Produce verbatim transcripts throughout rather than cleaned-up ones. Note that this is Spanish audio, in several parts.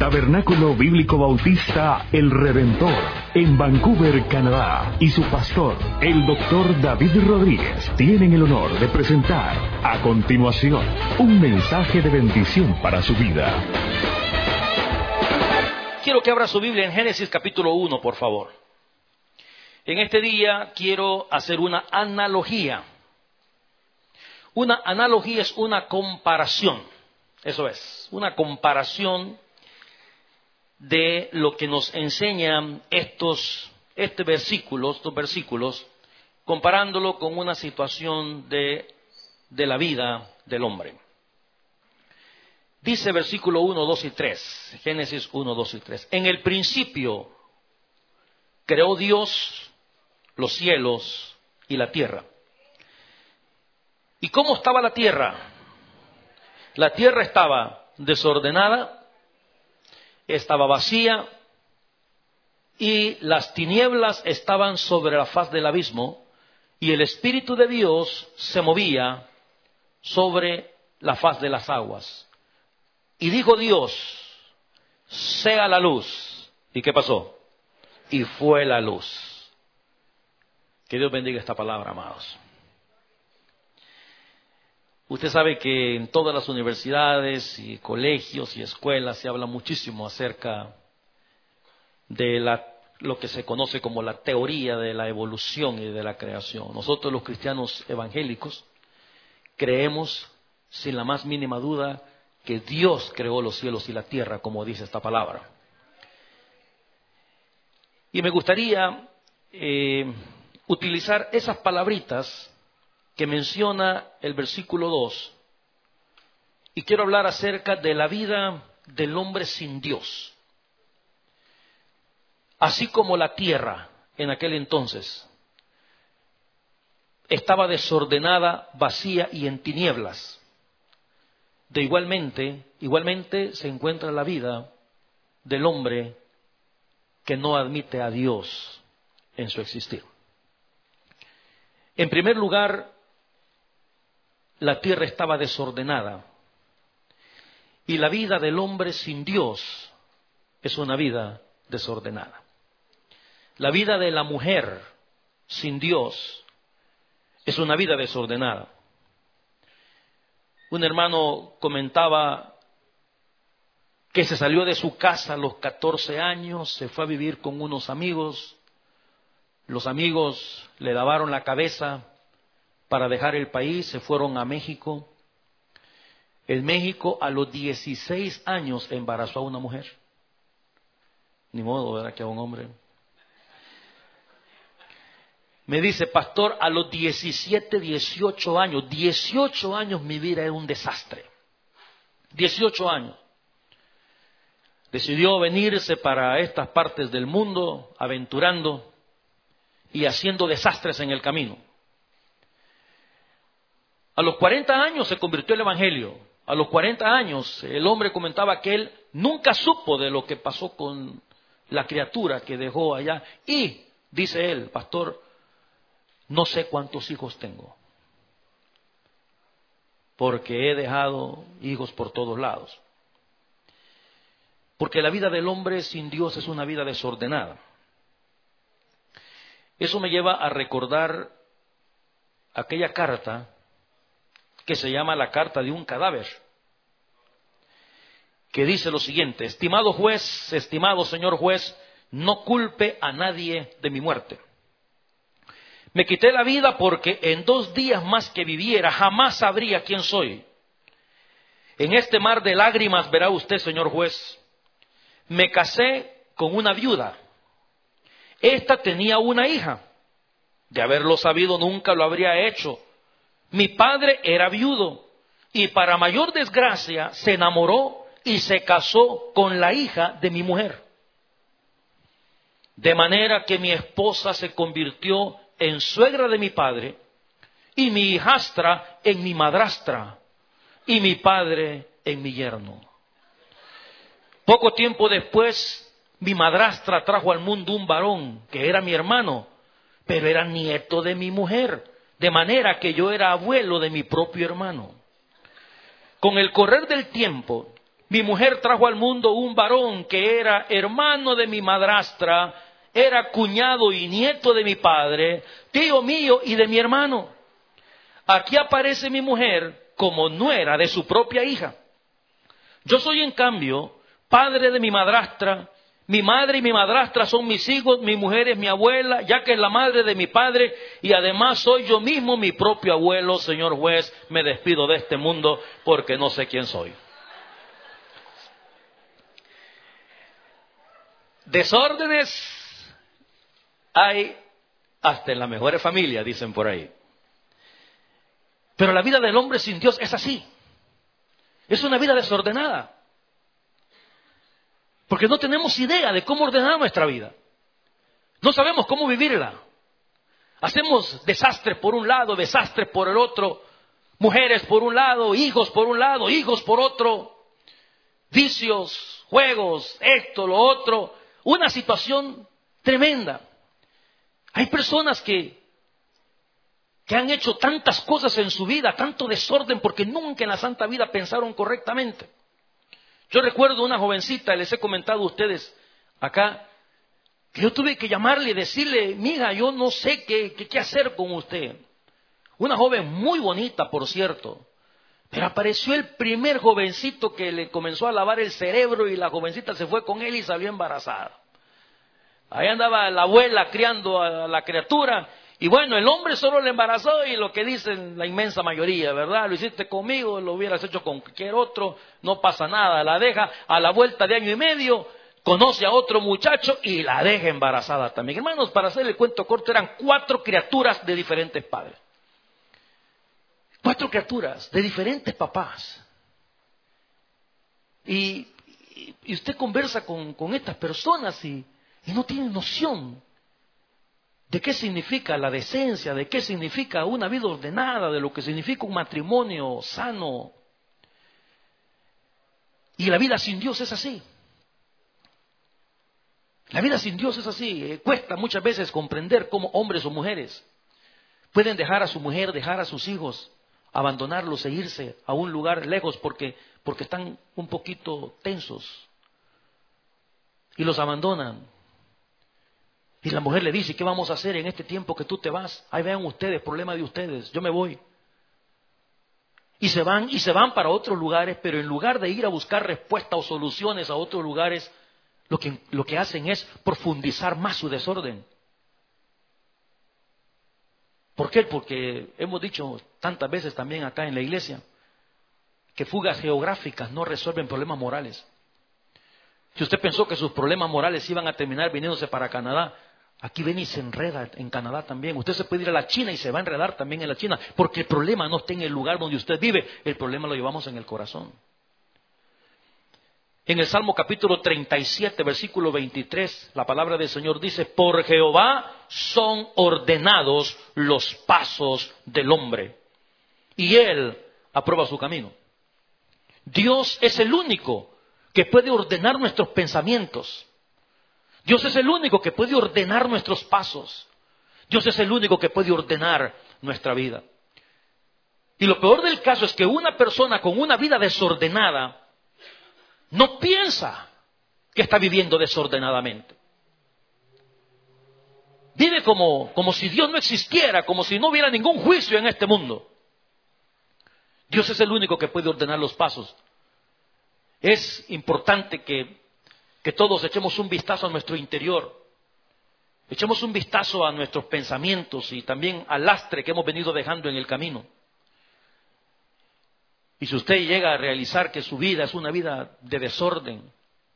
Tabernáculo Bíblico Bautista El Redentor, en Vancouver, Canadá, y su pastor, el doctor David Rodríguez, tienen el honor de presentar a continuación un mensaje de bendición para su vida. Quiero que abra su Biblia en Génesis capítulo uno, por favor. En este día quiero hacer una analogía. Una analogía es una comparación. Eso es, una comparación de lo que nos enseñan estos, este versículo, estos versículos, comparándolo con una situación de, de la vida del hombre. Dice versículo uno, dos y tres, Génesis uno, dos y tres. En el principio creó Dios los cielos y la tierra. ¿Y cómo estaba la tierra? La tierra estaba desordenada, estaba vacía y las tinieblas estaban sobre la faz del abismo y el Espíritu de Dios se movía sobre la faz de las aguas. Y dijo Dios, sea la luz. ¿Y qué pasó? Y fue la luz. Que Dios bendiga esta palabra, amados. Usted sabe que en todas las universidades y colegios y escuelas se habla muchísimo acerca de la, lo que se conoce como la teoría de la evolución y de la creación. Nosotros los cristianos evangélicos creemos sin la más mínima duda que Dios creó los cielos y la tierra, como dice esta palabra. Y me gustaría eh, utilizar esas palabritas que menciona el versículo dos, y quiero hablar acerca de la vida del hombre sin Dios. Así como la tierra en aquel entonces estaba desordenada, vacía y en tinieblas, de igualmente, igualmente se encuentra la vida del hombre que no admite a Dios en su existir. En primer lugar, la tierra estaba desordenada y la vida del hombre sin Dios es una vida desordenada. La vida de la mujer sin Dios es una vida desordenada. Un hermano comentaba que se salió de su casa a los catorce años, se fue a vivir con unos amigos. Los amigos le lavaron la cabeza para dejar el país, se fueron a México. En México, a los dieciséis años, embarazó a una mujer. Ni modo, ¿verdad? Que a un hombre. Me dice, pastor, a los diecisiete, dieciocho años, dieciocho años mi vida era un desastre. dieciocho años. Decidió venirse para estas partes del mundo, aventurando y haciendo desastres en el camino. A los cuarenta años se convirtió el evangelio. A los cuarenta años el hombre comentaba que él nunca supo de lo que pasó con la criatura que dejó allá. Y, dice él, pastor, no sé cuántos hijos tengo, porque he dejado hijos por todos lados. Porque la vida del hombre sin Dios es una vida desordenada. Eso me lleva a recordar aquella carta que se llama la carta de un cadáver, que dice lo siguiente: estimado juez, estimado señor juez, no culpe a nadie de mi muerte. Me quité la vida porque en dos días más que viviera jamás sabría quién soy. En este mar de lágrimas verá usted, señor juez, me casé con una viuda. Esta tenía una hija. De haberlo sabido nunca lo habría hecho. Mi padre era viudo y para mayor desgracia se enamoró y se casó con la hija de mi mujer. De manera que mi esposa se convirtió en suegra de mi padre y mi hijastra en mi madrastra y mi padre en mi yerno. Poco tiempo después, mi madrastra trajo al mundo un varón que era mi hermano, pero era nieto de mi mujer. De manera que yo era abuelo de mi propio hermano. Con el correr del tiempo, mi mujer trajo al mundo un varón que era hermano de mi madrastra, era cuñado y nieto de mi padre, tío mío y de mi hermano. Aquí aparece mi mujer como nuera de su propia hija. Yo soy, en cambio, padre de mi madrastra. Mi madre y mi madrastra son mis hijos, mi mujer es mi abuela, ya que es la madre de mi padre, y además soy yo mismo mi propio abuelo. Señor juez, me despido de este mundo porque no sé quién soy. Desórdenes hay hasta en las mejores familias, dicen por ahí. Pero la vida del hombre sin Dios es así. Es una vida desordenada. Porque no tenemos idea de cómo ordenar nuestra vida. No sabemos cómo vivirla. Hacemos desastres por un lado, desastres por el otro. Mujeres por un lado, hijos por un lado, hijos por otro. Vicios, juegos, esto, lo otro. Una situación tremenda. Hay personas que, que han hecho tantas cosas en su vida, tanto desorden, porque nunca en la santa vida pensaron correctamente. Yo recuerdo una jovencita, les he comentado a ustedes acá, que yo tuve que llamarle y decirle, mija, yo no sé qué, qué, qué hacer con usted. Una joven muy bonita, por cierto. Pero apareció el primer jovencito que le comenzó a lavar el cerebro y la jovencita se fue con él y salió embarazada. Ahí andaba la abuela criando a la criatura. Y bueno, el hombre solo le embarazó y lo que dicen la inmensa mayoría, ¿verdad? Lo hiciste conmigo, lo hubieras hecho con cualquier otro, no pasa nada. La deja a la vuelta de año y medio, conoce a otro muchacho y la deja embarazada también. Hermanos, para hacer el cuento corto, eran cuatro criaturas de diferentes padres. Cuatro criaturas de diferentes papás. Y, y usted conversa con, con estas personas y, y no tiene noción de qué significa la decencia, de qué significa una vida ordenada, de lo que significa un matrimonio sano. Y la vida sin Dios es así. La vida sin Dios es así. Cuesta muchas veces comprender cómo hombres o mujeres pueden dejar a su mujer, dejar a sus hijos, abandonarlos e irse a un lugar lejos porque, porque están un poquito tensos. Y los abandonan. Y la mujer le dice, ¿qué vamos a hacer en este tiempo que tú te vas? Ahí vean ustedes, problema de ustedes, yo me voy. Y se van, y se van para otros lugares, pero en lugar de ir a buscar respuestas o soluciones a otros lugares, lo que, lo que hacen es profundizar más su desorden. ¿Por qué? Porque hemos dicho tantas veces también acá en la iglesia, que fugas geográficas no resuelven problemas morales. Si usted pensó que sus problemas morales iban a terminar viniéndose para Canadá, aquí ven y se enreda en Canadá también. Usted se puede ir a la China y se va a enredar también en la China, porque el problema no está en el lugar donde usted vive, el problema lo llevamos en el corazón. En el Salmo capítulo treinta y siete, versículo veintitrés, la palabra del Señor dice, por Jehová son ordenados los pasos del hombre, y Él aprueba su camino. Dios es el único que puede ordenar nuestros pensamientos. Dios es el único que puede ordenar nuestros pasos. Dios es el único que puede ordenar nuestra vida. Y lo peor del caso es que una persona con una vida desordenada no piensa que está viviendo desordenadamente. Vive como, como si Dios no existiera, como si no hubiera ningún juicio en este mundo. Dios es el único que puede ordenar los pasos. Es importante que, que todos echemos un vistazo a nuestro interior. Echemos un vistazo a nuestros pensamientos y también al lastre que hemos venido dejando en el camino. Y si usted llega a realizar que su vida es una vida de desorden,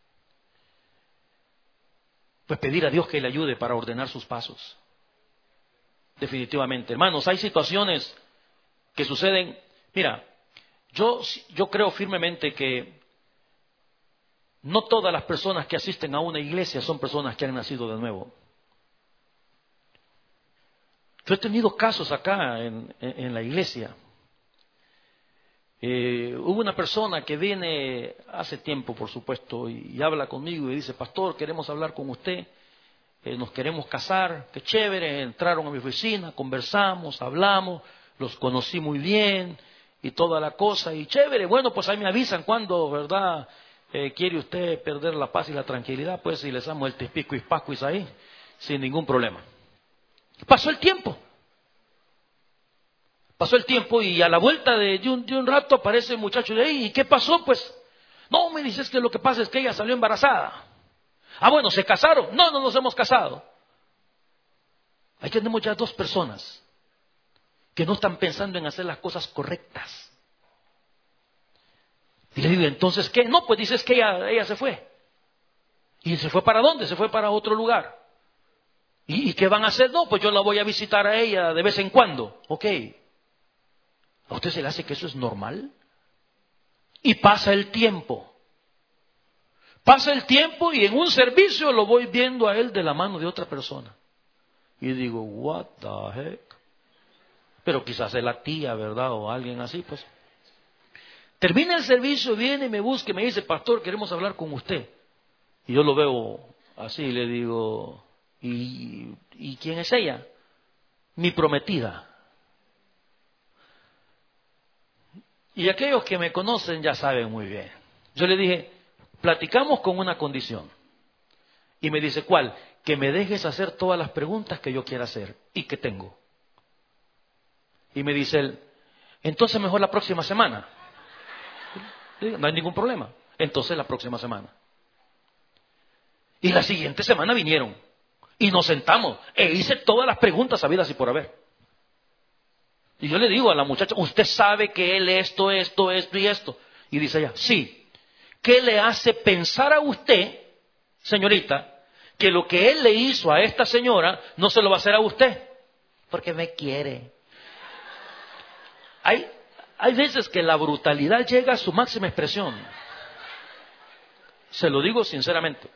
pues pedir a Dios que le ayude para ordenar sus pasos. Definitivamente. Hermanos, hay situaciones que suceden. Mira, yo, yo creo firmemente que no todas las personas que asisten a una iglesia son personas que han nacido de nuevo. Yo he tenido casos acá en, en, en la iglesia. Eh, hubo una persona que viene hace tiempo, por supuesto, y, y habla conmigo y dice, pastor, queremos hablar con usted, eh, nos queremos casar, qué chévere. Entraron a mi oficina, conversamos, hablamos, los conocí muy bien, y toda la cosa, y chévere, bueno, pues ahí me avisan cuando, ¿verdad? Eh, quiere usted perder la paz y la tranquilidad, pues si les damos el tispico y pascuis ahí, sin ningún problema. Pasó el tiempo. Pasó el tiempo y a la vuelta de, de, un, de un rato aparece el muchacho de ahí. ¿Y qué pasó? Pues, no, me dices que lo que pasa es que ella salió embarazada. Ah, bueno, ¿se casaron? No, no nos hemos casado. Ahí tenemos ya dos personas que no están pensando en hacer las cosas correctas. Y le digo, ¿entonces qué? No, pues dices que ella, ella se fue. ¿Y se fue para dónde? Se fue para otro lugar. ¿Y, ¿Y qué van a hacer? No, pues yo la voy a visitar a ella de vez en cuando. Ok. ¿A usted se le hace que eso es normal? Y pasa el tiempo. Pasa el tiempo y en un servicio lo voy viendo a él de la mano de otra persona. Y digo, what the heck? Pero quizás es la tía, ¿verdad? O alguien así, pues. Termina el servicio, viene, me busca y me dice, pastor, queremos hablar con usted. Y yo lo veo así y le digo, ¿y, ¿y quién es ella? Mi prometida. Y aquellos que me conocen ya saben muy bien. Yo le dije, platicamos con una condición. Y me dice, ¿cuál? Que me dejes hacer todas las preguntas que yo quiera hacer y que tengo. Y me dice él, entonces mejor la próxima semana. Digo, no hay ningún problema. Entonces la próxima semana. Y la siguiente semana vinieron. Y nos sentamos. E hice todas las preguntas habidas y por haber. Y yo le digo a la muchacha, usted sabe que él esto, esto, esto y esto. Y dice ella, sí. ¿Qué le hace pensar a usted, señorita, que lo que él le hizo a esta señora no se lo va a hacer a usted? Porque me quiere. Hay, hay veces que la brutalidad llega a su máxima expresión. Se lo digo sinceramente.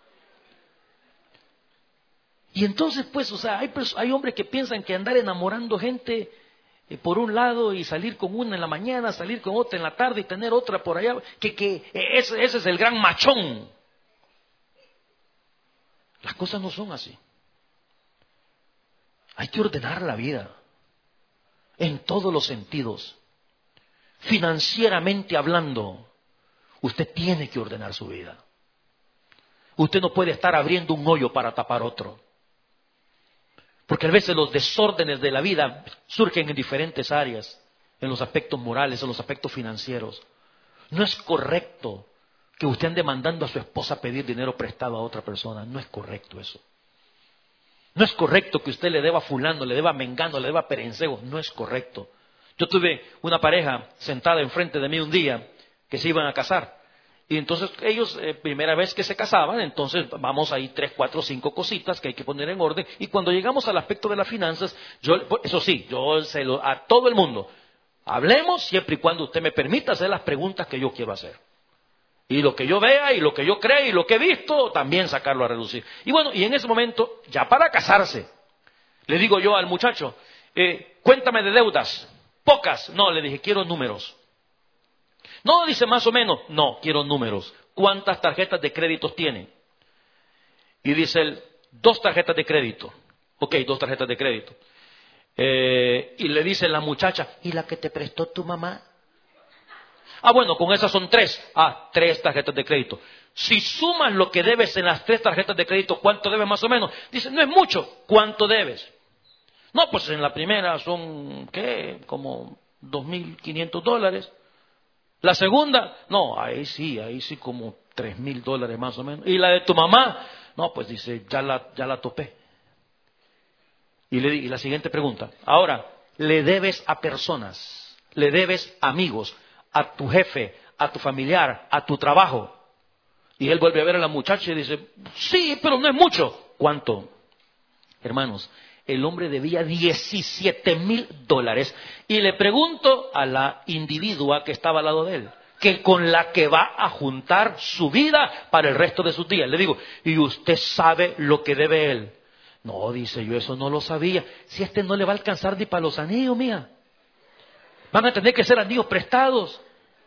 Y entonces, pues, o sea, hay, hay hombres que piensan que andar enamorando gente eh, por un lado y salir con una en la mañana, salir con otra en la tarde y tener otra por allá, que, que eh, ese, ese es el gran machón. Las cosas no son así. Hay que ordenar la vida en todos los sentidos. Financieramente hablando, usted tiene que ordenar su vida. Usted no puede estar abriendo un hoyo para tapar otro. Porque a veces los desórdenes de la vida surgen en diferentes áreas, en los aspectos morales, en los aspectos financieros. No es correcto que usted ande mandando a su esposa a pedir dinero prestado a otra persona. No es correcto eso. No es correcto que usted le deba a fulano, le deba a mengano, le deba a perencejo. No es correcto. Yo tuve una pareja sentada enfrente de mí un día que se iban a casar. Y entonces ellos, eh, primera vez que se casaban, entonces vamos ahí tres, cuatro, cinco cositas que hay que poner en orden. Y cuando llegamos al aspecto de las finanzas, yo, eso sí, yo se lo, a todo el mundo, hablemos siempre y cuando usted me permita hacer las preguntas que yo quiero hacer. Y lo que yo vea, y lo que yo crea, y lo que he visto, también sacarlo a reducir. Y bueno, y en ese momento, ya para casarse, le digo yo al muchacho, eh, cuéntame de deudas, pocas. No, le dije, quiero números. No, dice más o menos. No, quiero números. ¿Cuántas tarjetas de créditos tiene? Y dice él, dos tarjetas de crédito. Ok, dos tarjetas de crédito. Eh, y le dice la muchacha, ¿y la que te prestó tu mamá? Ah, bueno, con esas son tres. Ah, tres tarjetas de crédito. Si sumas lo que debes en las tres tarjetas de crédito, ¿cuánto debes más o menos? Dice, no es mucho. ¿Cuánto debes? No, pues en la primera son, ¿qué? Como dos mil quinientos dólares. La segunda, no, ahí sí, ahí sí como tres mil dólares más o menos. Y la de tu mamá, no, pues dice, ya la, ya la topé. Y, le, y la siguiente pregunta, ahora, ¿le debes a personas? ¿Le debes a amigos? ¿A tu jefe? ¿A tu familiar? ¿A tu trabajo? Y él vuelve a ver a la muchacha y dice, sí, pero no es mucho. ¿Cuánto? Hermanos, el hombre debía diecisiete mil dólares. Y le pregunto a la individua que estaba al lado de él, que con la que va a juntar su vida para el resto de sus días. Le digo, ¿y usted sabe lo que debe él? No, dice, yo eso no lo sabía. Si este no le va a alcanzar ni para los anillos, mía. Van a tener que ser anillos prestados.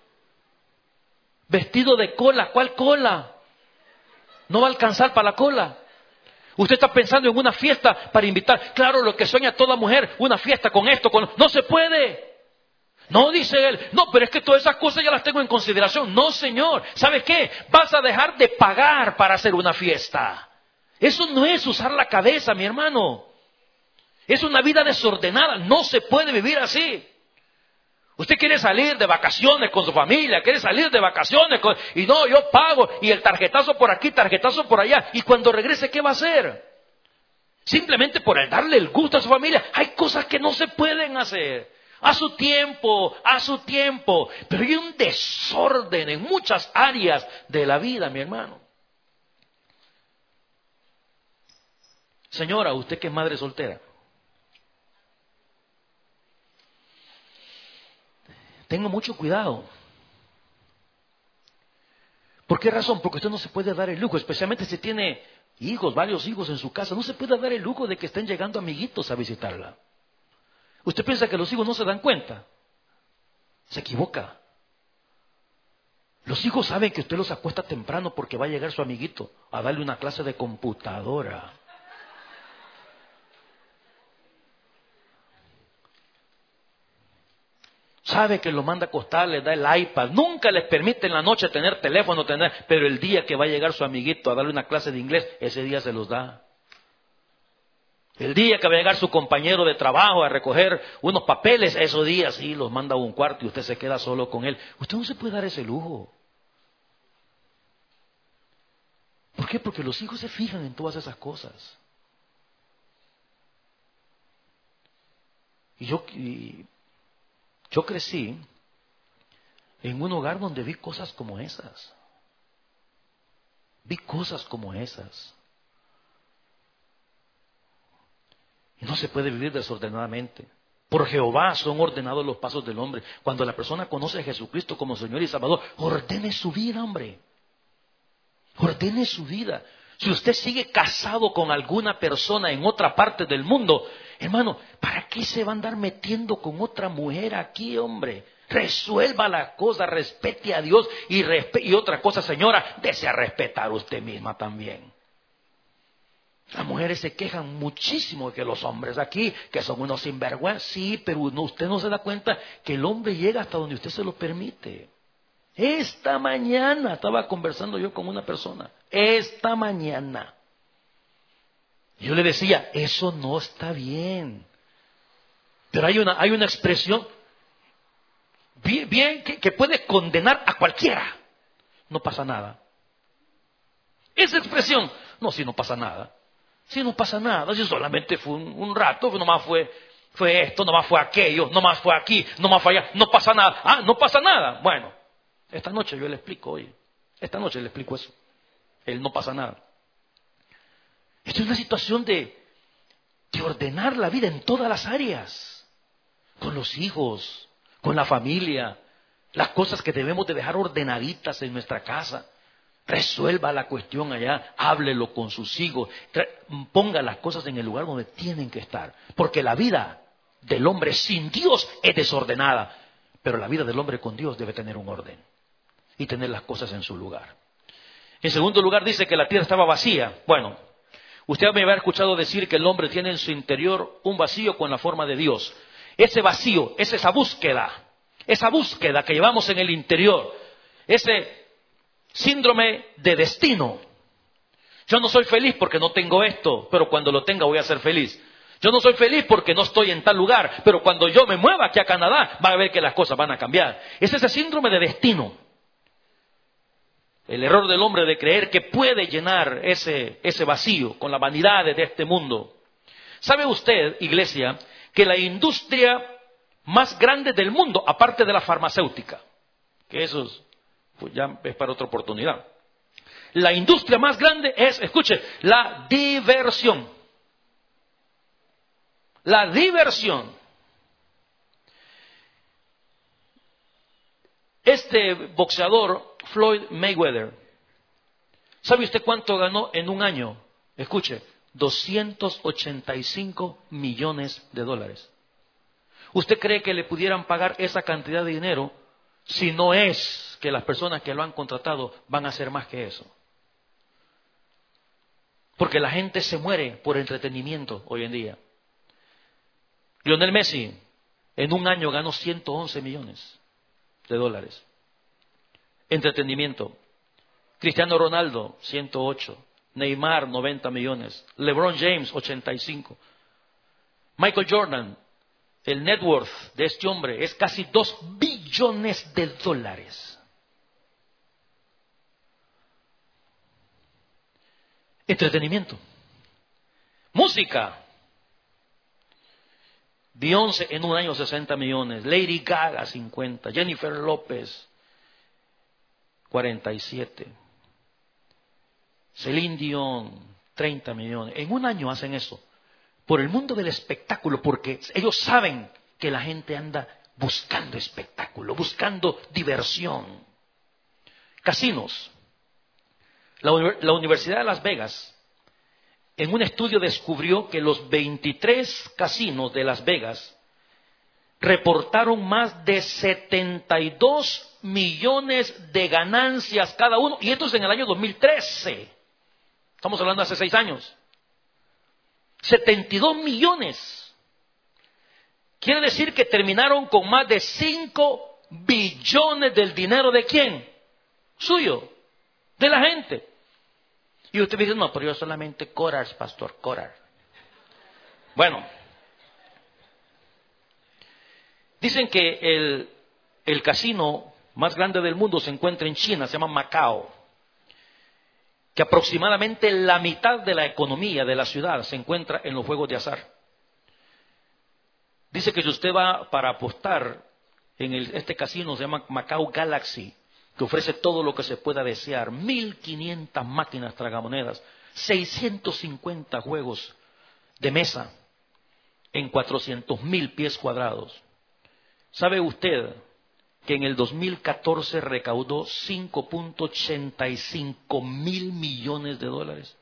Vestido de cola, ¿cuál cola? No va a alcanzar para la cola. Usted está pensando en una fiesta para invitar. Claro, lo que sueña toda mujer, una fiesta con esto, con... No se puede. No, dice él, no, pero es que todas esas cosas ya las tengo en consideración. No, señor, ¿sabes qué? Vas a dejar de pagar para hacer una fiesta. Eso no es usar la cabeza, mi hermano. Es una vida desordenada, no se puede vivir así. Usted quiere salir de vacaciones con su familia, quiere salir de vacaciones con... y no, yo pago, y el tarjetazo por aquí, tarjetazo por allá, y cuando regrese, ¿qué va a hacer? Simplemente por el darle el gusto a su familia. Hay cosas que no se pueden hacer. A su tiempo, a su tiempo. Pero hay un desorden en muchas áreas de la vida, mi hermano. Señora, usted que es madre soltera, tenga mucho cuidado. ¿Por qué razón? Porque usted no se puede dar el lujo, especialmente si tiene hijos, varios hijos en su casa, no se puede dar el lujo de que estén llegando amiguitos a visitarla. ¿Usted piensa que los hijos no se dan cuenta? Se equivoca. Los hijos saben que usted los acuesta temprano porque va a llegar su amiguito a darle una clase de computadora. Sabe que lo manda a acostar, le da el iPad. Nunca les permite en la noche tener teléfono, tener, pero el día que va a llegar su amiguito a darle una clase de inglés, ese día se los da. El día que va a llegar su compañero de trabajo a recoger unos papeles, esos días sí los manda a un cuarto y usted se queda solo con él. Usted no se puede dar ese lujo. ¿Por qué? Porque los hijos se fijan en todas esas cosas. Y yo, y yo crecí en un hogar donde vi cosas como esas. Vi cosas como esas. Y no se puede vivir desordenadamente. Por Jehová son ordenados los pasos del hombre. Cuando la persona conoce a Jesucristo como Señor y Salvador, ordene su vida, hombre. Ordene su vida. Si usted sigue casado con alguna persona en otra parte del mundo, hermano, ¿para qué se va a andar metiendo con otra mujer aquí, hombre? Resuelva la cosa, respete a Dios y, respe- y otra cosa, señora, desea respetar usted misma también. Las mujeres se quejan muchísimo de que los hombres aquí, que son unos sinvergüenzas, sí, pero no, usted no se da cuenta que el hombre llega hasta donde usted se lo permite. Esta mañana estaba conversando yo con una persona, esta mañana. Yo le decía, eso no está bien. Pero hay una, hay una expresión bien, bien que, que puede condenar a cualquiera. No pasa nada. Esa expresión, no, si no pasa nada. Si no pasa nada, si solamente fue un, un rato, nomás fue, fue esto, nomás fue aquello, nomás fue aquí, nomás fue allá, no pasa nada. Ah, no pasa nada. Bueno, esta noche yo le explico, oye, esta noche le explico eso. Él no pasa nada. Esto es una situación de, de ordenar la vida en todas las áreas. Con los hijos, con la familia, las cosas que debemos de dejar ordenaditas en nuestra casa. Resuelva la cuestión allá, háblelo con sus hijos, ponga las cosas en el lugar donde tienen que estar. Porque la vida del hombre sin Dios es desordenada, pero la vida del hombre con Dios debe tener un orden y tener las cosas en su lugar. En segundo lugar dice que la tierra estaba vacía. Bueno, usted me había escuchado decir que el hombre tiene en su interior un vacío con la forma de Dios. Ese vacío es esa búsqueda, esa búsqueda que llevamos en el interior, ese síndrome de destino. Yo no soy feliz porque no tengo esto, pero cuando lo tenga voy a ser feliz. Yo no soy feliz porque no estoy en tal lugar, pero cuando yo me mueva aquí a Canadá, va a ver que las cosas van a cambiar. Es ese síndrome de destino. El error del hombre de creer que puede llenar ese, ese vacío con las vanidades de este mundo. ¿Sabe usted, iglesia, que la industria más grande del mundo, aparte de la farmacéutica, que eso es, pues ya es para otra oportunidad. La industria más grande es, escuche, la diversión. La diversión. Este boxeador, Floyd Mayweather, ¿sabe usted cuánto ganó en un año? Escuche, doscientos ochenta y cinco millones de dólares. ¿Usted cree que le pudieran pagar esa cantidad de dinero si no es que las personas que lo han contratado van a hacer más que eso? Porque la gente se muere por entretenimiento hoy en día. Lionel Messi En un año ganó ciento once millones de dólares. Entretenimiento. Cristiano Ronaldo, ciento ocho. Neymar, noventa millones. LeBron James, ochenta y cinco. Michael Jordan, el net worth de este hombre es casi dos billones de dólares. Entretenimiento. Música. Beyoncé en un año sesenta millones. Lady Gaga cincuenta. Jennifer López cuarenta y siete. Celine Dion treinta millones. En un año hacen eso. Por el mundo del espectáculo, porque ellos saben que la gente anda buscando espectáculo, buscando diversión. Casinos. La, la Universidad de Las Vegas, en un estudio descubrió que los veintitrés casinos de Las Vegas reportaron más de setenta y dos millones de ganancias cada uno, y esto es en el año dos mil trece. Estamos hablando de hace seis años. setenta y dos millones. Quiere decir que terminaron con más de cinco billones del dinero de quién? Suyo, de la gente. Y usted dice, no, pero yo solamente Corars, pastor, Corar. Bueno, dicen que el, el casino más grande del mundo se encuentra en China, se llama Macao. Que aproximadamente la mitad de la economía de la ciudad se encuentra en los juegos de azar. Dice que si usted va para apostar en el, este casino, se llama Macao Galaxy, que ofrece todo lo que se pueda desear, mil quinientas máquinas tragamonedas, seiscientos cincuenta juegos de mesa en cuatrocientos mil pies cuadrados. ¿Sabe usted que en el dos mil catorce recaudó cinco punto ochenta y cinco mil millones de dólares?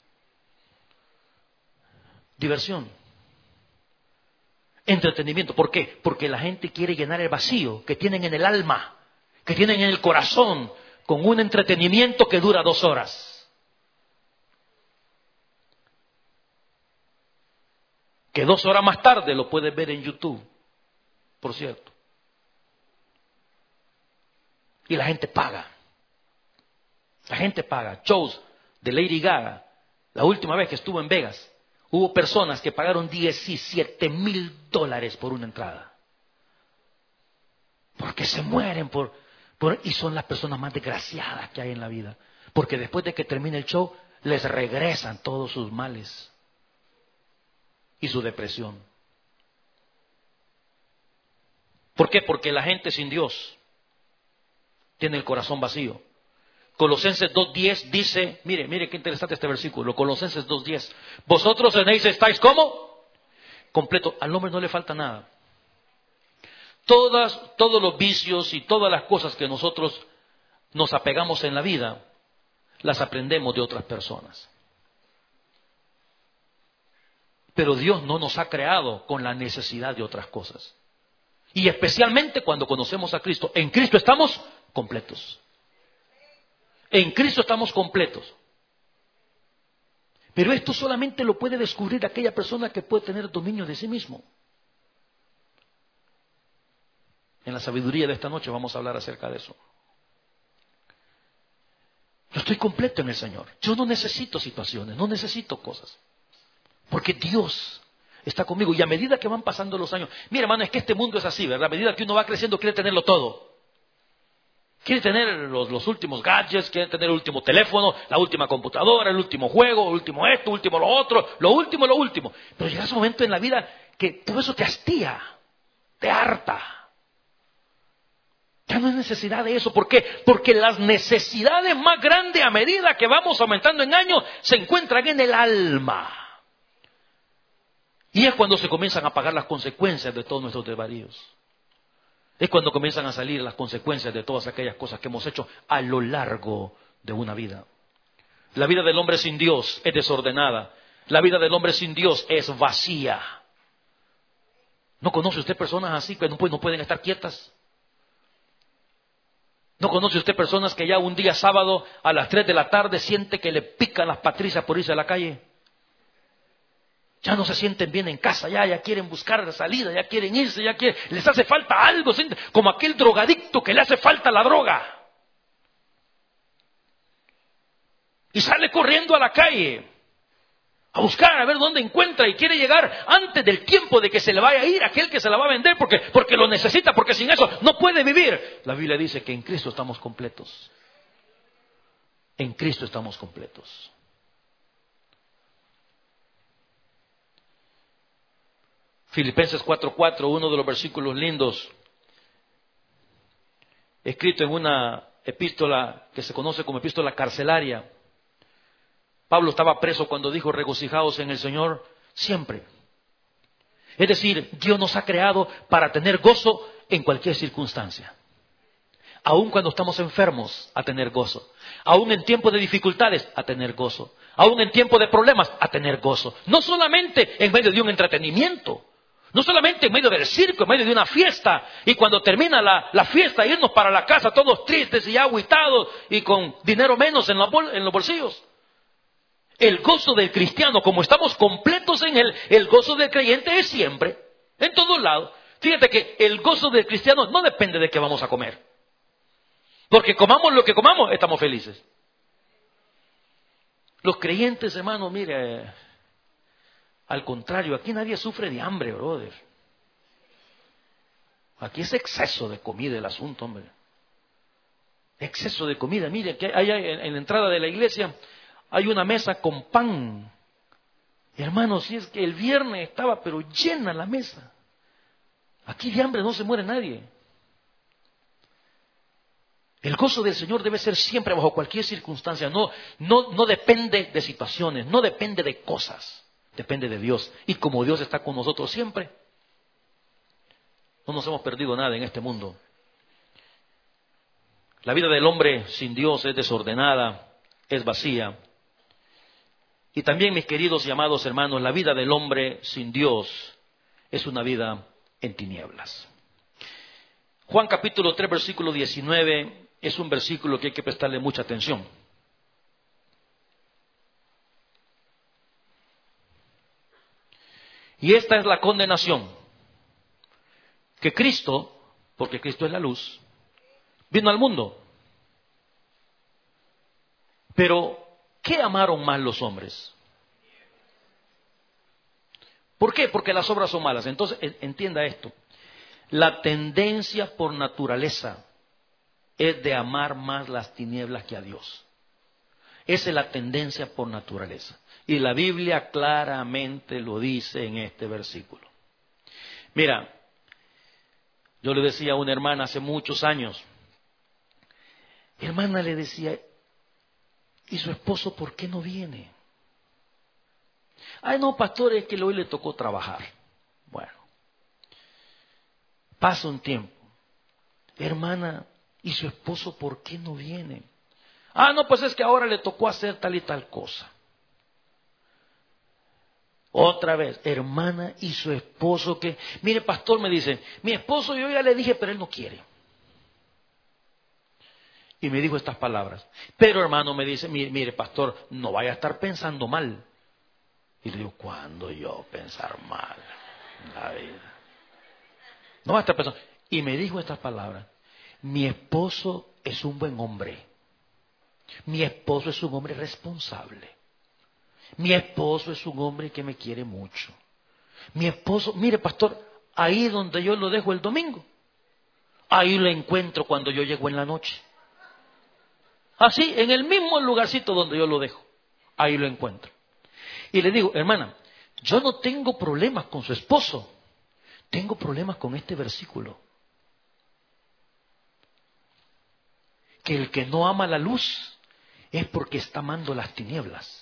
Diversión. Entretenimiento. ¿Por qué? Porque la gente quiere llenar el vacío que tienen en el alma, que tienen en el corazón, con un entretenimiento que dura dos horas. Que dos horas más tarde lo puedes ver en YouTube, por cierto. Y la gente paga. La gente paga. Shows de Lady Gaga. La última vez que estuvo en Vegas, hubo personas que pagaron diecisiete mil dólares por una entrada. Porque se mueren por, por... Y son las personas más desgraciadas que hay en la vida. Porque después de que termine el show, les regresan todos sus males. Y su depresión. ¿Por qué? Porque la gente sin Dios tiene el corazón vacío. Colosenses dos diez dice, mire, mire qué interesante este versículo, Colosenses dos diez. Vosotros en él estáis ¿cómo? Completo. Al hombre no le falta nada. Todas, todos los vicios y todas las cosas que nosotros nos apegamos en la vida, las aprendemos de otras personas. Pero Dios no nos ha creado con la necesidad de otras cosas. Y especialmente cuando conocemos a Cristo. En Cristo estamos completos. En Cristo estamos completos. Pero esto solamente lo puede descubrir aquella persona que puede tener dominio de sí mismo. En la sabiduría de esta noche vamos a hablar acerca de eso. Yo estoy completo en el Señor. Yo no necesito situaciones, no necesito cosas. Porque Dios está conmigo. Y a medida que van pasando los años, mira hermano, es que este mundo es así, ¿verdad? A medida que uno va creciendo quiere tenerlo todo. Quiere tener los, los últimos gadgets, quiere tener el último teléfono, la última computadora, el último juego, el último esto, el último lo otro, lo último, lo último. Pero llega ese momento en la vida que todo eso te hastía, te harta. Ya no hay necesidad de eso. ¿Por qué? Porque las necesidades más grandes a medida que vamos aumentando en años se encuentran en el alma. Y es cuando se comienzan a pagar las consecuencias de todos nuestros desvaríos. Es cuando comienzan a salir las consecuencias de todas aquellas cosas que hemos hecho a lo largo de una vida. La vida del hombre sin Dios es desordenada. La vida del hombre sin Dios es vacía. ¿No conoce usted personas así que no pueden estar quietas? ¿No conoce usted personas que ya un día sábado a las tres de la tarde siente que le pican las patricias por irse a la calle? Ya no se sienten bien en casa, ya, ya quieren buscar la salida, ya quieren irse, ya quieren, les hace falta algo, como aquel drogadicto que le hace falta la droga. Y sale corriendo a la calle a buscar, a ver dónde encuentra, y quiere llegar antes del tiempo de que se le vaya a ir aquel que se la va a vender porque, porque lo necesita, porque sin eso no puede vivir. La Biblia dice que en Cristo estamos completos. En Cristo estamos completos. Filipenses cuatro cuatro, uno de los versículos lindos, escrito en una epístola que se conoce como epístola carcelaria. Pablo estaba preso cuando dijo: regocijaos en el Señor siempre. Es decir, Dios nos ha creado para tener gozo en cualquier circunstancia. Aún cuando estamos enfermos, a tener gozo. Aún en tiempos de dificultades, a tener gozo. Aún en tiempos de problemas, a tener gozo. No solamente en medio de un entretenimiento. No solamente en medio del circo, en medio de una fiesta, y cuando termina la, la fiesta, irnos para la casa todos tristes y agüitados y con dinero menos en, la bol, en los bolsillos. El gozo del cristiano, como estamos completos en él, el gozo del creyente es siempre, en todos lados. Fíjate que el gozo del cristiano no depende de qué vamos a comer. Porque comamos lo que comamos, estamos felices. Los creyentes, hermanos, mire... Al contrario, aquí nadie sufre de hambre, brother. Aquí es exceso de comida el asunto, hombre. Exceso de comida. Mire, que hay en la entrada de la iglesia hay una mesa con pan. Hermanos, si es que el viernes estaba pero llena la mesa. Aquí de hambre no se muere nadie. El gozo del Señor debe ser siempre bajo cualquier circunstancia. No, no, no depende de situaciones, no depende de cosas. Depende de Dios. Y como Dios está con nosotros siempre, no nos hemos perdido nada en este mundo. La vida del hombre sin Dios es desordenada, es vacía. Y también, mis queridos y amados hermanos, la vida del hombre sin Dios es una vida en tinieblas. Juan capítulo tres, versículo diecinueve, es un versículo que hay que prestarle mucha atención. Y esta es la condenación, que Cristo, porque Cristo es la luz, vino al mundo. Pero, ¿qué amaron más los hombres? ¿Por qué? Porque las obras son malas. Entonces, entienda esto. La tendencia por naturaleza es de amar más las tinieblas que a Dios. Esa es la tendencia por naturaleza. Y la Biblia claramente lo dice en este versículo. Mira, yo le decía a una hermana hace muchos años, hermana, le decía, ¿y su esposo por qué no viene? Ay, no, pastor, es que hoy le tocó trabajar. Bueno, pasa un tiempo. Hermana, ¿y su esposo por qué no viene? Ah, no, pues es que ahora le tocó hacer tal y tal cosa. Otra vez, hermana, y su esposo que... Mire, pastor, me dice, mi esposo yo ya le dije, pero él no quiere. Y me dijo estas palabras. Pero hermano, me dice, mire, mire, pastor, no vaya a estar pensando mal. Y le digo, ¿cuándo yo pensar mal en la vida? No va a estar pensando. Y me dijo estas palabras. Mi esposo es un buen hombre. Mi esposo es un hombre responsable. Mi esposo es un hombre que me quiere mucho. Mi esposo, mire pastor, ahí donde yo lo dejo el domingo, ahí lo encuentro cuando yo llego en la noche. Así, en el mismo lugarcito donde yo lo dejo, ahí lo encuentro. Y le digo, hermana, yo no tengo problemas con su esposo, tengo problemas con este versículo. Que el que no ama la luz es porque está amando las tinieblas.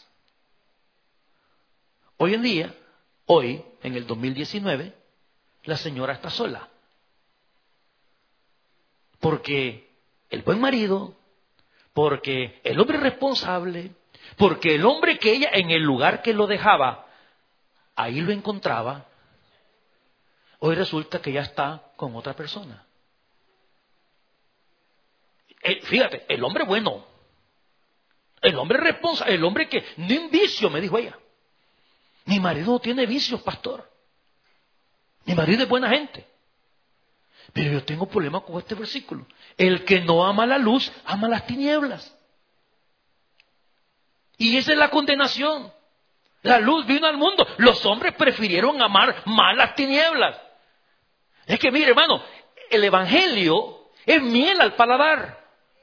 Hoy en día, hoy, en el dos mil diecinueve, la señora está sola. Porque el buen marido, porque el hombre responsable, porque el hombre que ella en el lugar que lo dejaba, ahí lo encontraba, hoy resulta que ya está con otra persona. Eh, fíjate, el hombre bueno, el hombre responsable, el hombre que, ni un vicio, me dijo ella. Mi marido no tiene vicios, pastor. Mi marido es buena gente. Pero yo tengo problema con este versículo. El que no ama la luz, ama las tinieblas. Y esa es la condenación. La luz vino al mundo. Los hombres prefirieron amar más las tinieblas. Es que mire, hermano, el evangelio es miel al paladar.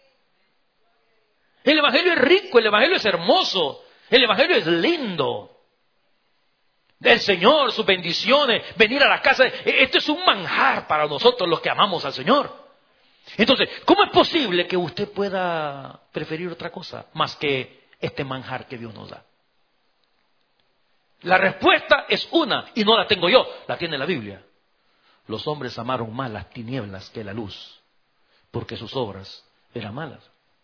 El evangelio es rico, el evangelio es hermoso, el evangelio es lindo. Del Señor, sus bendiciones, venir a la casa. Esto es un manjar para nosotros los que amamos al Señor. Entonces, ¿cómo es posible que usted pueda preferir otra cosa más que este manjar que Dios nos da? La respuesta es una, y no la tengo yo, la tiene la Biblia. Los hombres amaron más las tinieblas que la luz, porque sus obras eran malas.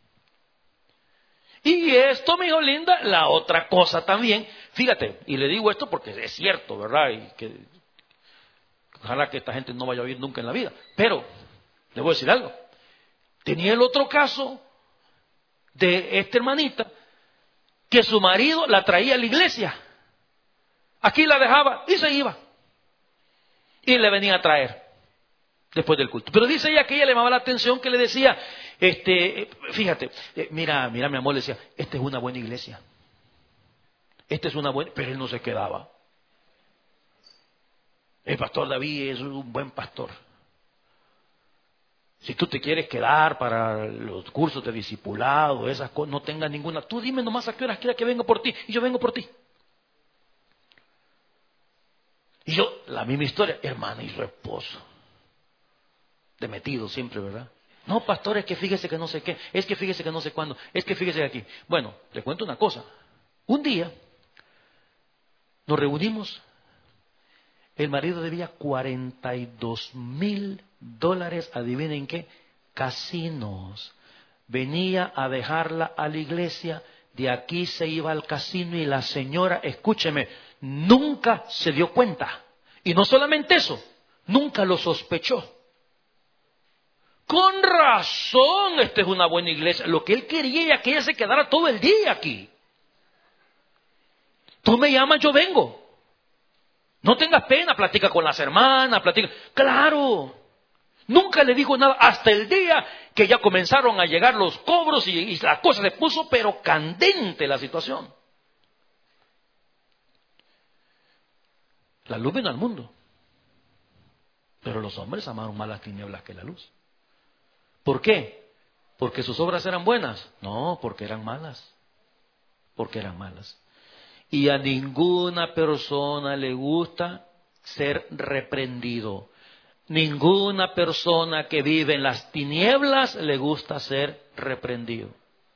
Y esto, mi hijo linda, la otra cosa también, fíjate, y le digo esto porque es cierto, ¿verdad? Y que ojalá que esta gente no vaya a oír nunca en la vida. Pero, le voy a decir algo. Tenía el otro caso de esta hermanita, que su marido la traía a la iglesia. Aquí la dejaba y se iba. Y le venía a traer después del culto. Pero dice ella que ella le llamaba la atención, que le decía, este, fíjate, eh, mira, mira mi amor, le decía, esta es una buena iglesia. Esta es una buena, pero él no se quedaba. El pastor David es un buen pastor. Si tú te quieres quedar para los cursos de discipulado, esas cosas, no tengas ninguna, tú dime nomás a qué horas quieras que venga por ti, y yo vengo por ti. Y yo, la misma historia, hermana y su esposo. De metido siempre, ¿verdad? No, pastor, es que fíjese que no sé qué, es que fíjese que no sé cuándo, es que fíjese que aquí. Bueno, le cuento una cosa. Un día nos reunimos, el marido debía cuarenta y dos mil dólares, adivinen qué, casinos. Venía a dejarla a la iglesia, de aquí se iba al casino y la señora, escúcheme, nunca se dio cuenta. Y no solamente eso, nunca lo sospechó. Con razón, esta es una buena iglesia. Lo que él quería era que ella se quedara todo el día aquí. Tú me llamas, yo vengo. No tengas pena, platica con las hermanas, platica. Claro, nunca le dijo nada hasta el día que ya comenzaron a llegar los cobros y, y la cosa se puso pero candente la situación. La luz vino al mundo, pero los hombres amaron más las tinieblas que la luz. ¿Por qué? ¿Porque sus obras eran buenas? No, porque eran malas. Porque eran malas. Y a ninguna persona le gusta ser reprendido. Ninguna persona que vive en las tinieblas le gusta ser reprendido.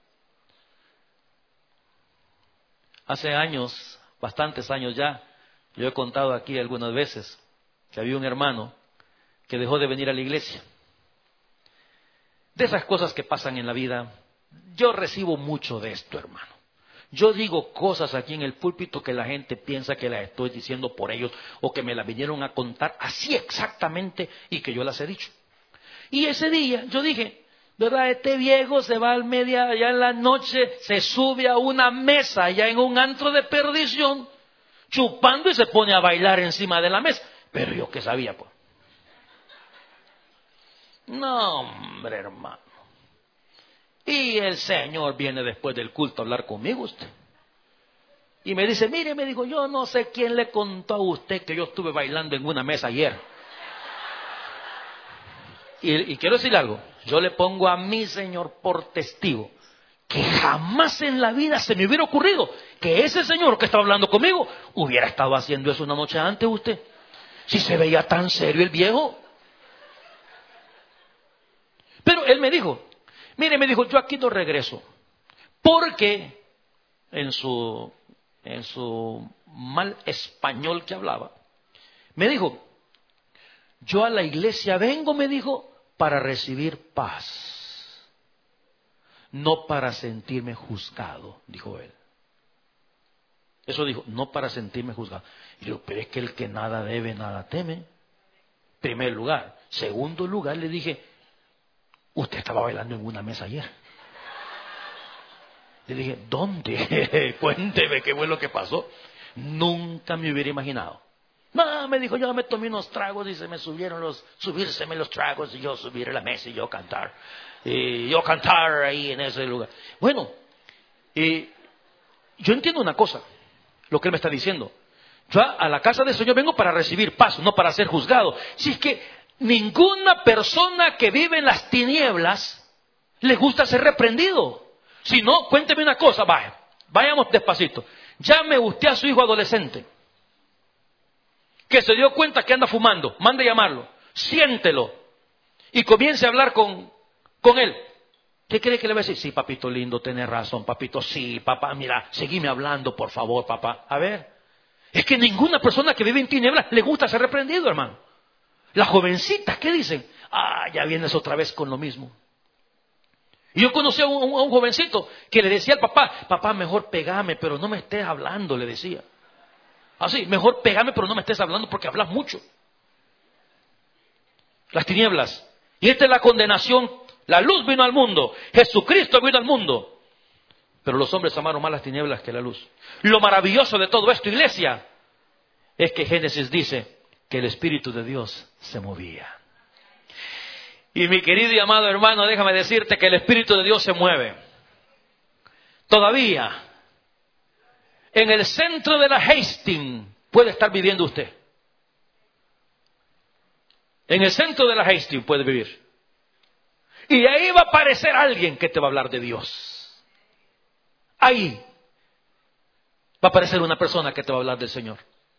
Hace años, bastantes años ya, yo he contado aquí algunas veces que había un hermano que dejó de venir a la iglesia. De esas cosas que pasan en la vida, yo recibo mucho de esto, hermano. Yo digo cosas aquí en el púlpito que la gente piensa que las estoy diciendo por ellos o que me las vinieron a contar así exactamente y que yo las he dicho. Y ese día yo dije, ¿verdad? Este viejo se va al media, allá en la noche, se sube a una mesa allá en un antro de perdición, chupando y se pone a bailar encima de la mesa. Pero yo qué sabía, pues. No, hombre, hermano. Y el Señor viene después del culto a hablar conmigo usted. Y me dice, mire, me dijo, yo no sé quién le contó a usted que yo estuve bailando en una mesa ayer. Y, y quiero decir algo, yo le pongo a mi Señor por testigo que jamás en la vida se me hubiera ocurrido que ese señor que estaba hablando conmigo hubiera estado haciendo eso una noche antes usted. Si se veía tan serio el viejo. Pero él me dijo, mire, me dijo, yo aquí no regreso, porque en su, en su mal español que hablaba, me dijo, yo a la iglesia vengo, me dijo, para recibir paz, no para sentirme juzgado, dijo él. Eso dijo, no para sentirme juzgado. Y yo, pero es que el que nada debe, nada teme. Primer lugar. Segundo lugar, le dije, usted estaba bailando en una mesa ayer. Le dije, ¿dónde? Cuénteme qué fue lo que pasó. Nunca me hubiera imaginado. No, me dijo, yo me tomé unos tragos y se me subieron los, subírseme los tragos y yo subir a la mesa y yo cantar. Y yo cantar ahí en ese lugar. Bueno, eh, yo entiendo una cosa, lo que él me está diciendo. Yo a, a la casa del Señor vengo para recibir paz, no para ser juzgado. Si es que ninguna persona que vive en las tinieblas le gusta ser reprendido. Si no, cuénteme una cosa, vaya, vayamos despacito. Llame usted a su hijo adolescente, que se dio cuenta que anda fumando, mande llamarlo, siéntelo y comience a hablar con, con él. ¿Qué cree que le va a decir? Sí, papito lindo, tenés razón, papito, sí, papá, mira, seguime hablando, por favor, papá. A ver, es que ninguna persona que vive en tinieblas le gusta ser reprendido, hermano. Las jovencitas, ¿qué dicen? Ah, ya vienes otra vez con lo mismo. Y yo conocí a un, a un jovencito que le decía al papá, papá, mejor pegame, pero no me estés hablando, le decía. Así, mejor pégame, pero no me estés hablando porque hablas mucho. Las tinieblas. Y esta es la condenación. La luz vino al mundo. Jesucristo vino al mundo. Pero los hombres amaron más las tinieblas que la luz. Lo maravilloso de todo esto, iglesia, es que Génesis dice que el Espíritu de Dios se movía. Y mi querido y amado hermano, déjame decirte que el Espíritu de Dios se mueve. Todavía, en el centro de la Hastings puede estar viviendo usted. En el centro de la Hastings puede vivir. Y ahí va a aparecer alguien que te va a hablar de Dios. Ahí va a aparecer una persona que te va a hablar del Señor.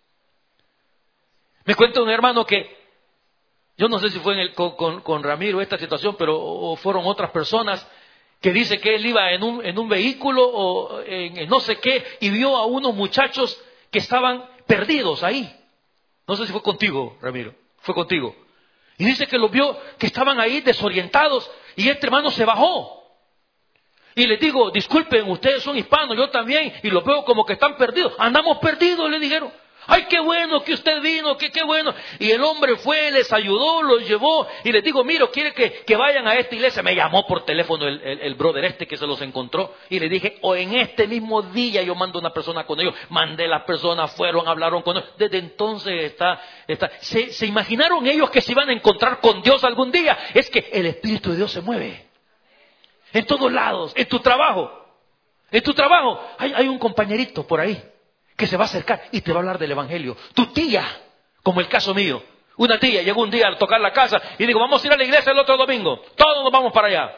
Me cuenta un hermano que, yo no sé si fue en el, con, con, con Ramiro esta situación, pero o fueron otras personas, que dice que él iba en un, en un vehículo o en, en no sé qué y vio a unos muchachos que estaban perdidos ahí. No sé si fue contigo, Ramiro, fue contigo. Y dice que los vio que estaban ahí desorientados y este hermano se bajó. Y les digo, disculpen, ustedes son hispanos, yo también, y los veo como que están perdidos. Andamos perdidos, le dijeron. Ay, qué bueno que usted vino, que qué bueno. Y el hombre fue, les ayudó, los llevó. Y les digo, miro, quiere que, que vayan a esta iglesia. Me llamó por teléfono el, el, el brother este que se los encontró. Y le dije, o en este mismo día yo mando una persona con ellos. Mandé las personas, fueron, hablaron con ellos. Desde entonces está... está ¿Se, se imaginaron ellos que se iban a encontrar con Dios algún día? Es que el Espíritu de Dios se mueve. En todos lados, en tu trabajo. En tu trabajo hay, hay un compañerito por ahí que se va a acercar y te va a hablar del Evangelio. Tu tía, como el caso mío. Una tía llegó un día a tocar la casa y digo, vamos a ir a la iglesia el otro domingo. Todos nos vamos para allá.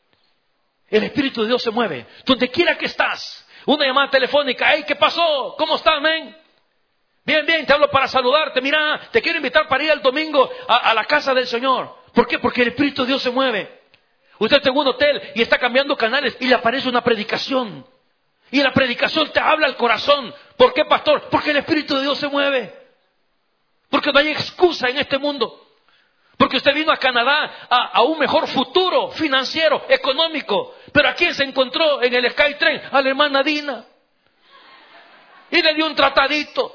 El Espíritu de Dios se mueve. Donde quiera que estás. Una llamada telefónica. Hey, ¿qué pasó? ¿Cómo estás, men? Bien, bien, te hablo para saludarte. Mira, te quiero invitar para ir el domingo a, a la casa del Señor. ¿Por qué? Porque el Espíritu de Dios se mueve. Usted está en un hotel y está cambiando canales y le aparece una predicación. Y la predicación te habla al corazón. ¿Por qué, pastor? Porque el Espíritu de Dios se mueve. Porque no hay excusa en este mundo. Porque usted vino a Canadá a, a un mejor futuro financiero, económico. Pero ¿a quién se encontró en el SkyTrain? A la hermana Dina. Y le dio un tratadito.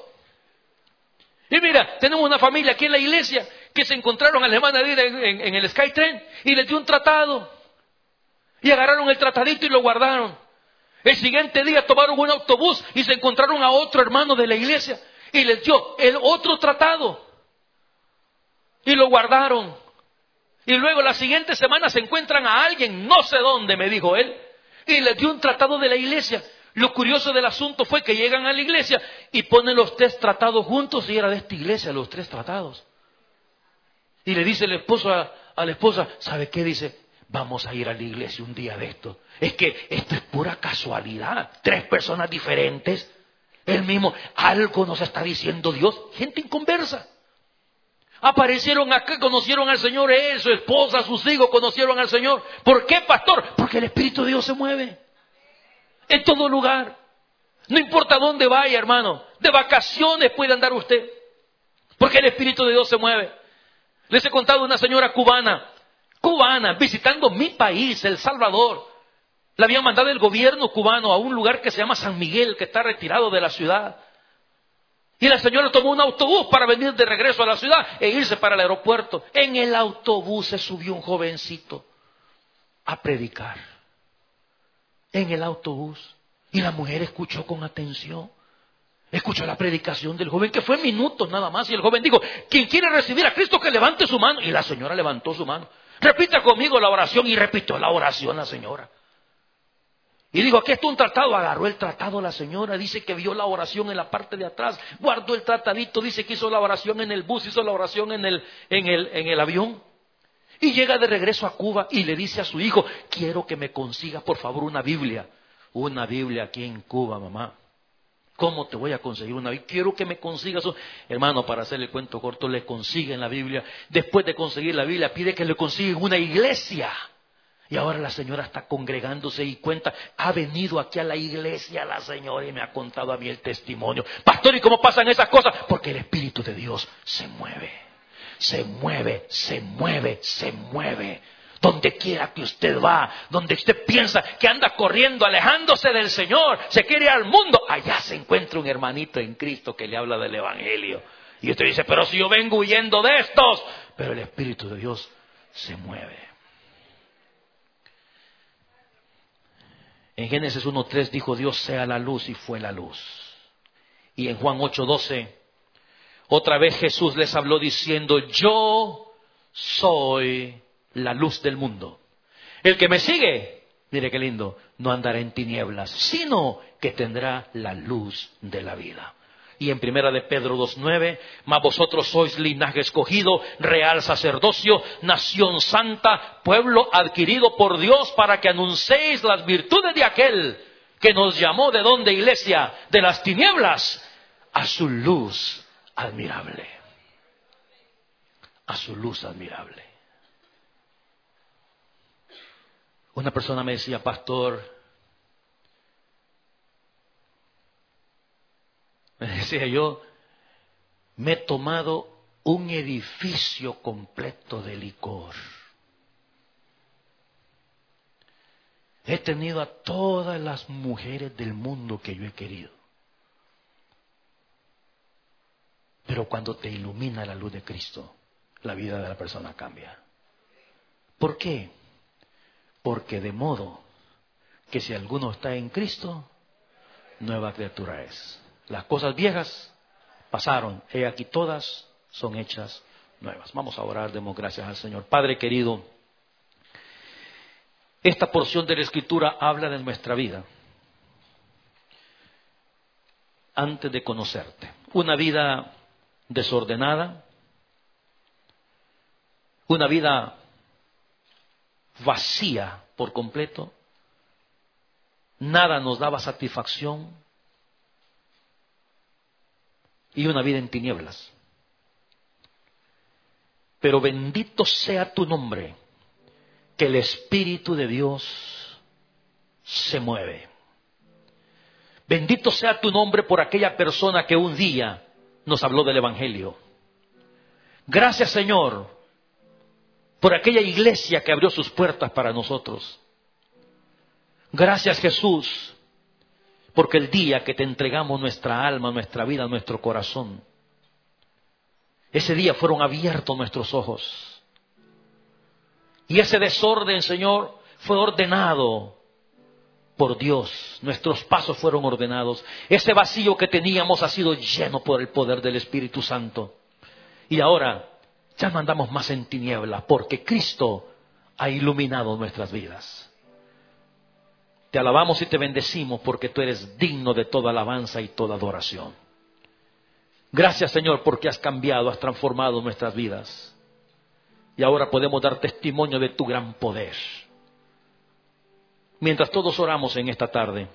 Y mira, tenemos una familia aquí en la iglesia que se encontraron a la hermana Dina en, en, en el SkyTrain y le dio un tratado. Y agarraron el tratadito y lo guardaron. El siguiente día tomaron un autobús y se encontraron a otro hermano de la iglesia y les dio el otro tratado y lo guardaron. Y luego la siguiente semana se encuentran a alguien, no sé dónde, me dijo él, y les dio un tratado de la iglesia. Lo curioso del asunto fue que llegan a la iglesia y ponen los tres tratados juntos y era de esta iglesia los tres tratados. Y le dice el esposo a, a la esposa, ¿sabe qué? Dice, vamos a ir a la iglesia un día de esto. Es que esto es pura casualidad. Tres personas diferentes. El mismo, algo nos está diciendo Dios. Gente inconversa. Aparecieron acá, conocieron al Señor. Él, su esposa, sus hijos conocieron al Señor. ¿Por qué, pastor? Porque el Espíritu de Dios se mueve. En todo lugar. No importa dónde vaya, hermano. De vacaciones puede andar usted. Porque el Espíritu de Dios se mueve. Les he contado una señora cubana. Cubana, visitando mi país, El Salvador. La habían mandado el gobierno cubano a un lugar que se llama San Miguel, que está retirado de la ciudad. Y la señora tomó un autobús para venir de regreso a la ciudad e irse para el aeropuerto. En el autobús se subió un jovencito a predicar. En el autobús. Y la mujer escuchó con atención. Escuchó la predicación del joven, que fue minutos nada más, y el joven dijo: quien quiere recibir a Cristo, que levante su mano. Y la señora levantó su mano. Repita conmigo la oración, y repitió la oración la señora. Y dijo: aquí está un tratado. Agarró el tratado la señora, dice que vio la oración en la parte de atrás, guardó el tratadito, dice que hizo la oración en el bus, hizo la oración en el, en el, en el avión. Y llega de regreso a Cuba y le dice a su hijo: quiero que me consiga por favor una Biblia. Una Biblia aquí en Cuba, mamá. ¿Cómo te voy a conseguir una Biblia? Quiero que me consigas. Hermano, para hacerle el cuento corto, le consiguen la Biblia. Después de conseguir la Biblia, pide que le consigan una iglesia. Y ahora la señora está congregándose y cuenta: ha venido aquí a la iglesia la señora y me ha contado a mí el testimonio. Pastor, ¿y cómo pasan esas cosas? Porque el Espíritu de Dios se mueve. Se mueve, se mueve, se mueve. Donde quiera que usted va, donde usted piensa que anda corriendo, alejándose del Señor, se quiere ir al mundo, allá se encuentra un hermanito en Cristo que le habla del Evangelio. Y usted dice: pero si yo vengo huyendo de estos. Pero el Espíritu de Dios se mueve. En Génesis uno tres dijo Dios: sea la luz, y fue la luz. Y en Juan ocho doce, otra vez Jesús les habló diciendo: yo soy la luz del mundo. El que me sigue, mire qué lindo, no andará en tinieblas, sino que tendrá la luz de la vida. Y en primera de Pedro dos nueve, mas vosotros sois linaje escogido, real sacerdocio, nación santa, pueblo adquirido por Dios, para que anunciéis las virtudes de aquel que nos llamó, ¿de dónde, iglesia? De las tinieblas a su luz admirable. A su luz admirable. Una persona me decía: pastor, me decía yo, me he tomado un edificio completo de licor. He tenido a todas las mujeres del mundo que yo he querido. Pero cuando te ilumina la luz de Cristo, la vida de la persona cambia. ¿Por qué? Porque de modo que si alguno está en Cristo, nueva criatura es. Las cosas viejas pasaron, he aquí todas son hechas nuevas. Vamos a orar, demos gracias al Señor. Padre querido, esta porción de la Escritura habla de nuestra vida antes de conocerte. Una vida desordenada, una vida vacía por completo, nada nos daba satisfacción, y una vida en tinieblas. Pero bendito sea tu nombre, que el Espíritu de Dios se mueve. Bendito sea tu nombre por aquella persona que un día nos habló del Evangelio. Gracias, Señor, por aquella iglesia que abrió sus puertas para nosotros. Gracias, Jesús, porque el día que te entregamos nuestra alma, nuestra vida, nuestro corazón, ese día fueron abiertos nuestros ojos. Y ese desorden, Señor, fue ordenado por Dios. Nuestros pasos fueron ordenados. Ese vacío que teníamos ha sido lleno por el poder del Espíritu Santo. Y ahora ya no andamos más en tinieblas, porque Cristo ha iluminado nuestras vidas. Te alabamos y te bendecimos, porque tú eres digno de toda alabanza y toda adoración. Gracias, Señor, porque has cambiado, has transformado nuestras vidas. Y ahora podemos dar testimonio de tu gran poder. Mientras todos oramos en esta tarde,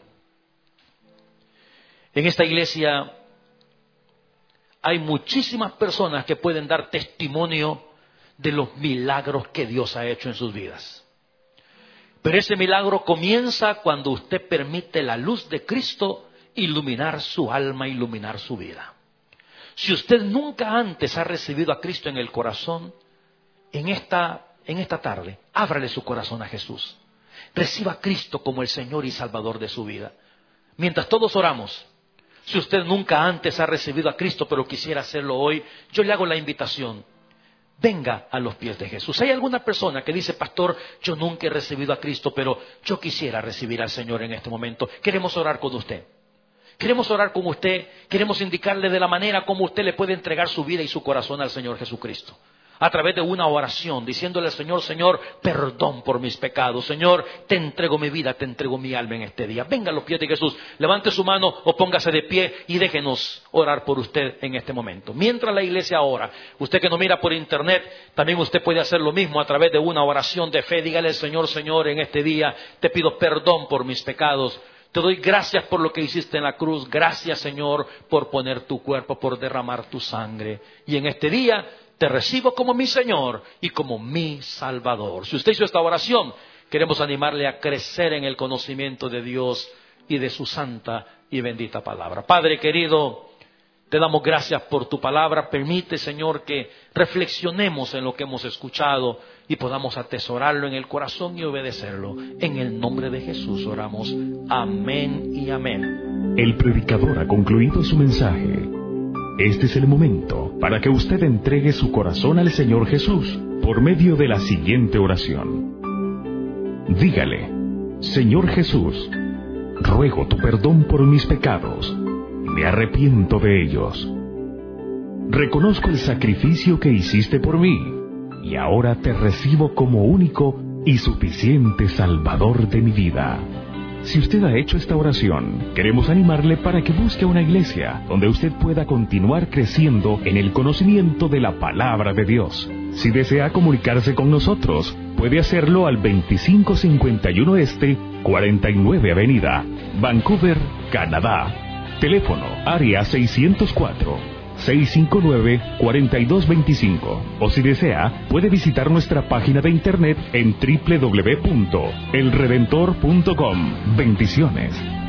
en esta iglesia hay muchísimas personas que pueden dar testimonio de los milagros que Dios ha hecho en sus vidas. Pero ese milagro comienza cuando usted permite la luz de Cristo iluminar su alma, iluminar su vida. Si usted nunca antes ha recibido a Cristo en el corazón, en esta, en esta tarde, ábrale su corazón a Jesús. Reciba a Cristo como el Señor y Salvador de su vida. Mientras todos oramos, si usted nunca antes ha recibido a Cristo, pero quisiera hacerlo hoy, yo le hago la invitación. Venga a los pies de Jesús. ¿Hay alguna persona que dice: pastor, yo nunca he recibido a Cristo, pero yo quisiera recibir al Señor en este momento? Queremos orar con usted. Queremos orar con usted, queremos indicarle de la manera como usted le puede entregar su vida y su corazón al Señor Jesucristo. A través de una oración, diciéndole al Señor, Señor, perdón por mis pecados. Señor, te entrego mi vida, te entrego mi alma en este día. Venga a los pies de Jesús, levante su mano o póngase de pie y déjenos orar por usted en este momento. Mientras la iglesia ora, usted que nos mira por internet, también usted puede hacer lo mismo a través de una oración de fe. Dígale al Señor, Señor, en este día te pido perdón por mis pecados. Te doy gracias por lo que hiciste en la cruz. Gracias, Señor, por poner tu cuerpo, por derramar tu sangre. Y en este día te recibo como mi Señor y como mi Salvador. Si usted hizo esta oración, queremos animarle a crecer en el conocimiento de Dios y de su santa y bendita palabra. Padre querido, te damos gracias por tu palabra. Permite, Señor, que reflexionemos en lo que hemos escuchado y podamos atesorarlo en el corazón y obedecerlo. En el nombre de Jesús oramos. Amén y amén. El predicador ha concluido su mensaje. Este es el momento para que usted entregue su corazón al Señor Jesús por medio de la siguiente oración. Dígale: Señor Jesús, ruego tu perdón por mis pecados. Me arrepiento de ellos. Reconozco el sacrificio que hiciste por mí y ahora te recibo como único y suficiente Salvador de mi vida. Si usted ha hecho esta oración, queremos animarle para que busque una iglesia donde usted pueda continuar creciendo en el conocimiento de la palabra de Dios. Si desea comunicarse con nosotros, puede hacerlo al veinticinco cincuenta y uno Este, cuarenta y nueve Avenida, Vancouver, Canadá. Teléfono área seiscientos cuatro, seiscientos cincuenta y nueve, cuarenta y dos veinticinco. O si desea, puede visitar nuestra página de internet en doble u doble u doble u punto el redentor punto com. Bendiciones.